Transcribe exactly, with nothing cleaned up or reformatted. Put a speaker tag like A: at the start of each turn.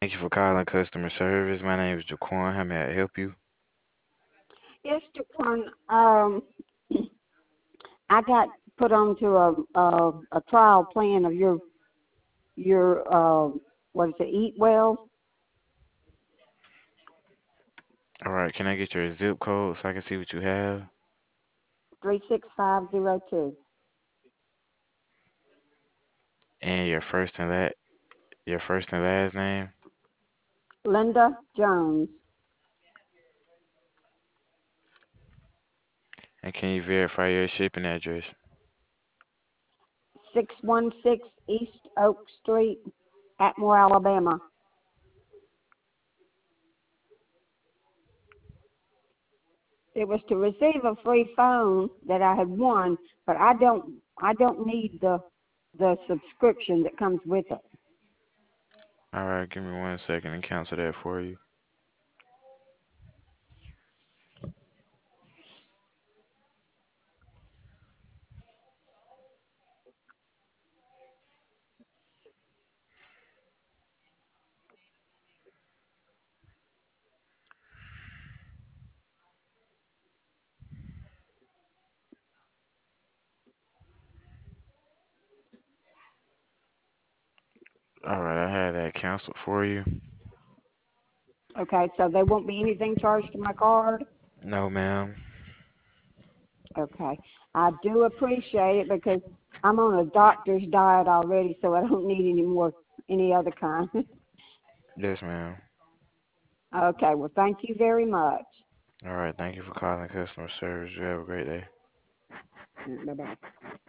A: Thank you for calling customer service. My name is Jaquan. How may I help you?
B: Yes, Jaquan. Um, I got put onto a, a a trial plan of your your uh, what is it? Eat Well,
A: All right, can I get your zip code so I can see what you have?
B: three six five zero two.
A: And your first and la your first and last name?
B: Linda Jones,
A: And can you verify your shipping address?
B: six one six East Oak Street, Atmore, Alabama. It was to receive a free phone that I had won, but I don't I don't need the the subscription that comes with it.
A: All right, give me one second and cancel that for you. All right, I had that canceled for you.
B: Okay, so there won't be anything charged to my card.
A: No, ma'am.
B: Okay. I do appreciate it because I'm on a doctor's diet already, so I don't need any more, any other kind.
A: Yes, ma'am.
B: Okay. Well, thank you very much.
A: All right, thank you for calling customer service. You have a great day.
B: Bye bye.